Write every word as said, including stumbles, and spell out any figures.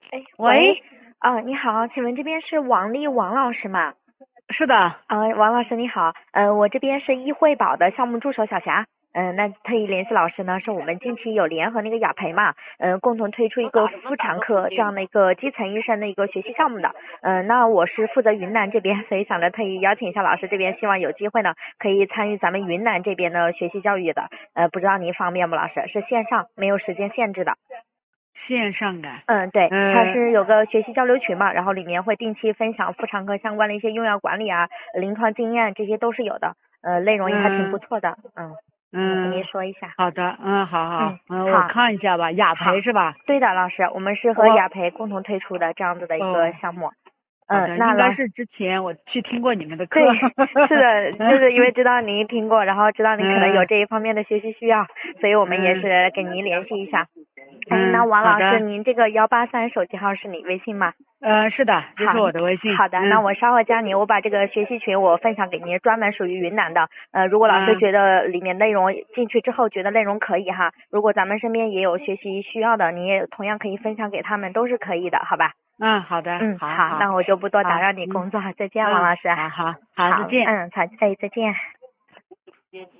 哎，喂， 喂， 啊，你好，请问这边是王丽王老师吗？ 是的。 啊，王老师你好，呃，我这边是易惠宝的项目助手小霞，嗯、那特意联系老师呢，是我们近期有联合那个雅培嘛，嗯、共同推出一个妇产科这样的一个基层医生的一个学习项目的，嗯、那我是负责云南这边，所以想着特意邀请一下老师这边，希望有机会呢可以参与咱们云南这边的学习教育的，呃，不知道您方便不，老师是线上，没有时间限制的。 线上的。 嗯，对，它呃是有个学习交流群嘛，然后里面会定期分享妇产科相关的一些用药管理啊、临床经验，这些都是有的，呃，内容也还挺不嗯错的，嗯，我跟您嗯， 说一下， 好的。嗯，好好。 嗯， 嗯，我好， 看一下吧。雅好， 培是吧？ 对的，老师，我们是和我雅培共同推出的这样子的一个哦， 项目，嗯， 好的， 那老应该是之前我去听过你们的课。 对，是的，就是因为知道您听过，然后知道您可能有嗯这一方面的学习需要，所以我们也嗯是跟您联系一下。哎，那嗯， 王老师， 好的。 您这个幺八三手机号是你微信吗？ 呃，是的，这好， 是我的微信。 好的，那嗯我稍后加您，我把这个学习群我分享给您，专门属于云南的。呃，如果老师嗯觉得里面内容进去之后觉得内容可以哈，如果咱们身边也有学习需要的，你也同样可以分享给他们，都是可以的，好吧？ 嗯，好的， 嗯，好， 好好那我就不多打好。 扰你嗯工作，再见，王嗯， 老师。 好好好，再好， 见。 嗯，好，哎，再见。